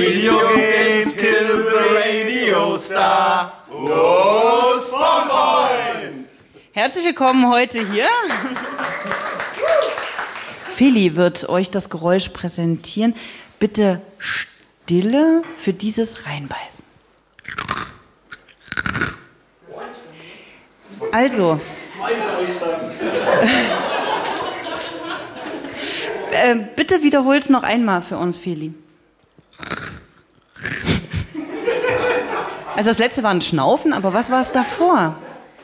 Video games kill the radio star. Oh, Spawn Point! Herzlich willkommen heute hier. Feli wird euch das Geräusch präsentieren. Bitte Stille für dieses Reinbeißen. Also. Bitte wiederhol's noch einmal für uns, Feli. Also das letzte war ein Schnaufen, aber was war es davor?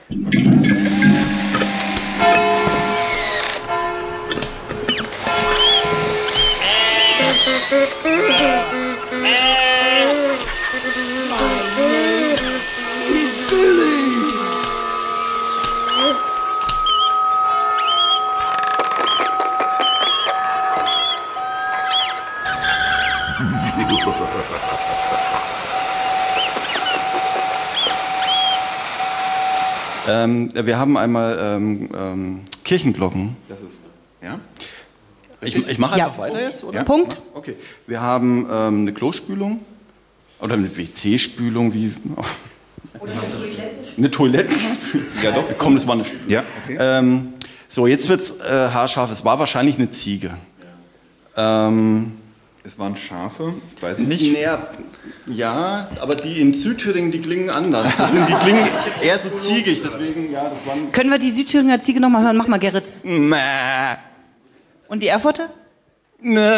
Wir haben einmal Kirchenglocken. Das ist, ja? Ich mache einfach weiter jetzt, oder? Ja. Punkt. Okay. Wir haben eine Klospülung oder eine WC-Spülung, wie. Oder eine Toilettenspülung. Ja, doch. Komm, das war eine Spülung. Ja, okay. So, jetzt wird's haarscharf. Es war wahrscheinlich eine Ziege. Ja. Es waren Schafe, ich weiß nicht. Ja, aber die in Südthüringen, die klingen anders. Die klingen eher so ziegig, deswegen, ja, das waren... Können wir die Südthüringer Ziege nochmal hören? Mach mal, Gerrit. Mäh. Und die Erfurter? Mäh.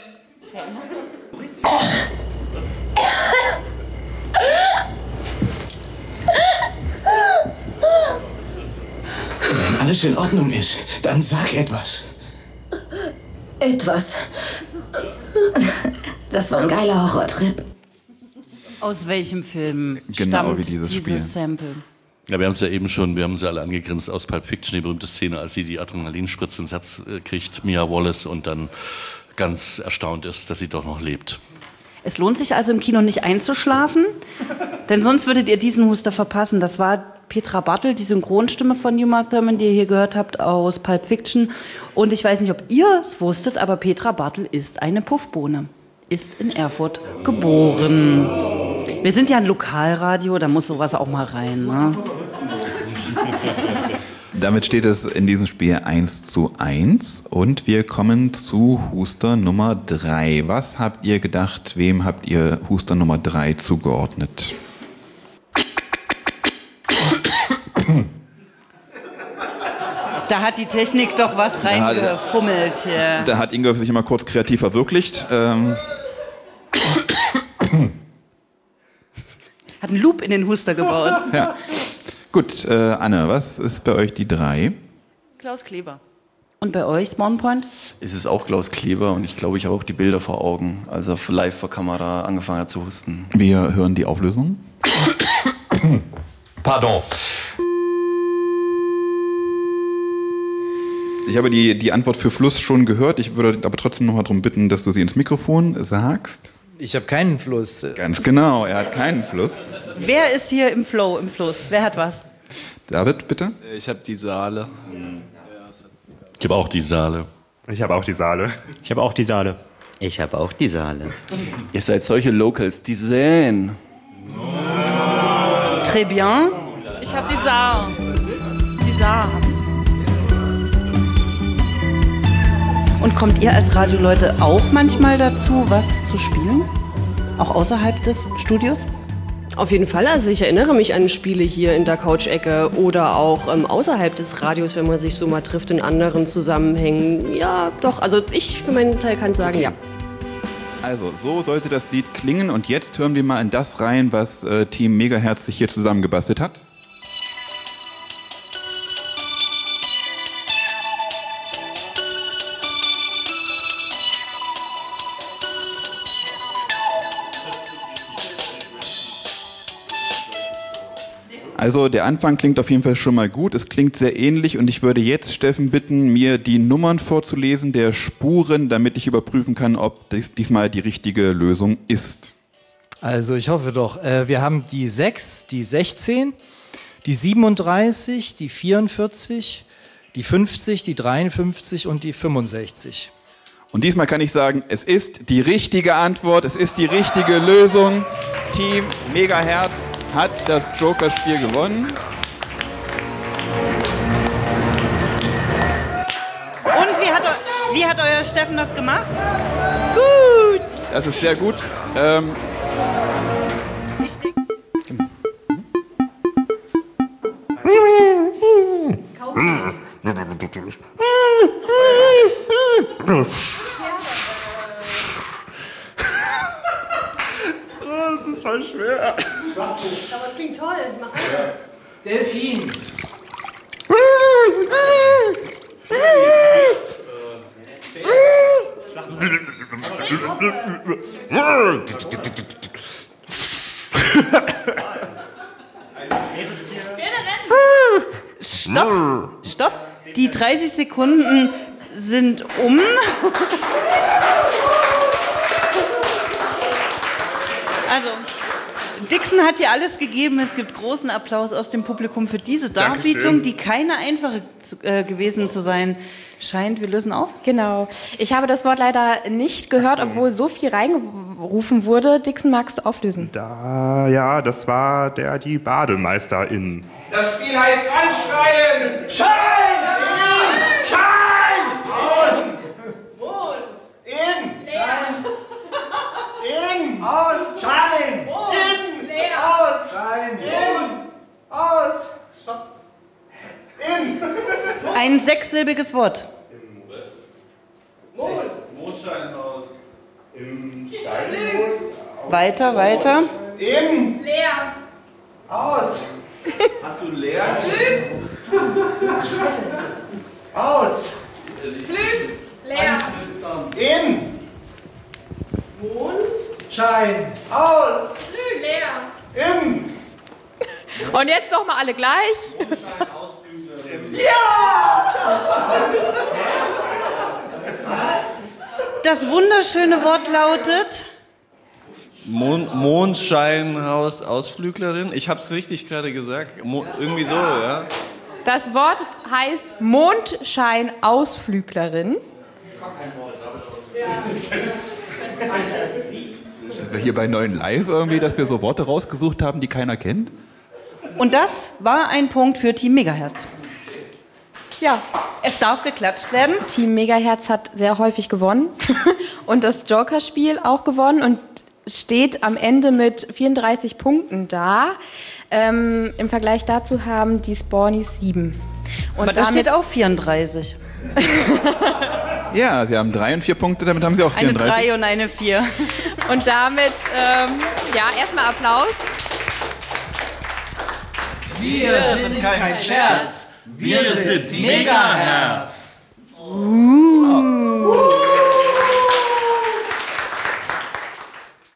Wenn alles in Ordnung ist, dann sag etwas. Etwas. Das war ein geiler Horrortrip. Aus welchem Film Genau stammt wie dieses Spiel. Sample? Ja, wir haben es ja eben schon, wir haben sie alle angegrinst aus Pulp Fiction, die berühmte Szene, als sie die Adrenalinspritze ins Herz kriegt, Mia Wallace, und dann ganz erstaunt ist, dass sie doch noch lebt. Es lohnt sich also im Kino nicht einzuschlafen, denn sonst würdet ihr diesen Huster verpassen. Das war Petra Bartel, die Synchronstimme von Uma Thurman, die ihr hier gehört habt aus Pulp Fiction. Und ich weiß nicht, ob ihr es wusstet, aber Petra Bartel ist eine Puffbohne, ist in Erfurt geboren. Wir sind ja ein Lokalradio, da muss sowas auch mal rein. Ne? Damit steht es in diesem Spiel 1:1 und wir kommen zu Huster Nummer 3. Was habt ihr gedacht, wem habt ihr Huster Nummer 3 zugeordnet? Da hat die Technik doch was reingefummelt hier. Da hat Ingolf sich immer kurz kreativ verwirklicht. Hat einen Loop in den Huster gebaut. Ja. Gut, Anne, was ist bei euch die 3? Klaus Kleber. Und bei euch, Spawn Point? Es ist auch Klaus Kleber und ich glaube, ich habe auch die Bilder vor Augen, als er live vor Kamera angefangen hat zu husten. Wir hören die Auflösung. Pardon. Ich habe die Antwort für Fluss schon gehört. Ich würde aber trotzdem noch mal darum bitten, dass du sie ins Mikrofon sagst. Ich habe keinen Fluss. Ganz genau, er hat keinen Fluss. Wer ist hier im Fluss? Wer hat was? David, bitte. Ich habe die Saale. Ich habe auch die Saale. Ich habe auch die Saale. Ich habe auch die Saale. Ich habe auch die Saale. Ihr seid solche Locals, die säen. Très bien. Ich habe die Saar. Die Saar. Und kommt ihr als Radioleute auch manchmal dazu, was zu spielen? Auch außerhalb des Studios? Auf jeden Fall. Also ich erinnere mich an Spiele hier in der Couch-Ecke oder auch außerhalb des Radios, wenn man sich so mal trifft in anderen Zusammenhängen. Ja, doch. Also ich für meinen Teil kann sagen, ja. Also, so sollte das Lied klingen. Und jetzt hören wir mal in das rein, was Team Megahertz sich hier zusammengebastelt hat. Also der Anfang klingt auf jeden Fall schon mal gut. Es klingt sehr ähnlich und ich würde jetzt Steffen bitten, mir die Nummern vorzulesen der Spuren, damit ich überprüfen kann, ob das diesmal die richtige Lösung ist. Also ich hoffe doch. Wir haben die 6, die 16, die 37, die 44, die 50, die 53 und die 65. Und diesmal kann ich sagen, es ist die richtige Antwort, es ist die richtige Lösung. Team Megahertz hat das Joker-Spiel gewonnen. Und wie hat euer Steffen das gemacht? Gut! Das ist sehr gut. Das ist voll schwer. Aber es klingt toll. Mach weiter. Delfin. Stopp! Die 30 Sekunden sind um. Also, Dixon hat hier alles gegeben. Es gibt großen Applaus aus dem Publikum für diese Darbietung, die keine einfache gewesen zu sein scheint. Wir lösen auf. Genau. Ich habe das Wort leider nicht gehört, obwohl so viel reingerufen wurde. Dixon, magst du auflösen? Ja, das war die Bademeisterin. Das Spiel heißt Anschreien! Schein! In! Schein! Aus! Mond! In! Leer! In! Aus! Schein! In! Leer! Aus! Schein! In! Aus! Stopp! In! Ein sechssilbiges Wort. Mond! Mondschein aus. Im Steinmond. Weiter. In! Leer! Aus! Hast du leer? Aus! Flüg! Leer! In! Mond! Schein! Aus! Flüg! Leer! In! Und jetzt noch mal alle gleich. Das wunderschöne Wort lautet... Mondscheinhaus Ausflüglerin. Ich habe es richtig gerade gesagt. Irgendwie so, ja. Das Wort heißt Mondschein-Ausflüglerin. Sind wir hier bei Neuen Live irgendwie, dass wir so Worte rausgesucht haben, die keiner kennt? Und das war ein Punkt für Team Megahertz. Ja. Es darf geklatscht werden. Team Megahertz hat sehr häufig gewonnen und das Joker-Spiel auch gewonnen und steht am Ende mit 34 Punkten da. Im Vergleich dazu haben die Spawnies 7. Und aber da steht auch 34. Ja, sie haben 3 und 4 Punkte, damit haben sie auch 34. Eine 3 und eine 4. Und damit, erstmal Applaus. Wir sind kein Scherz. Wir sind Megahertz.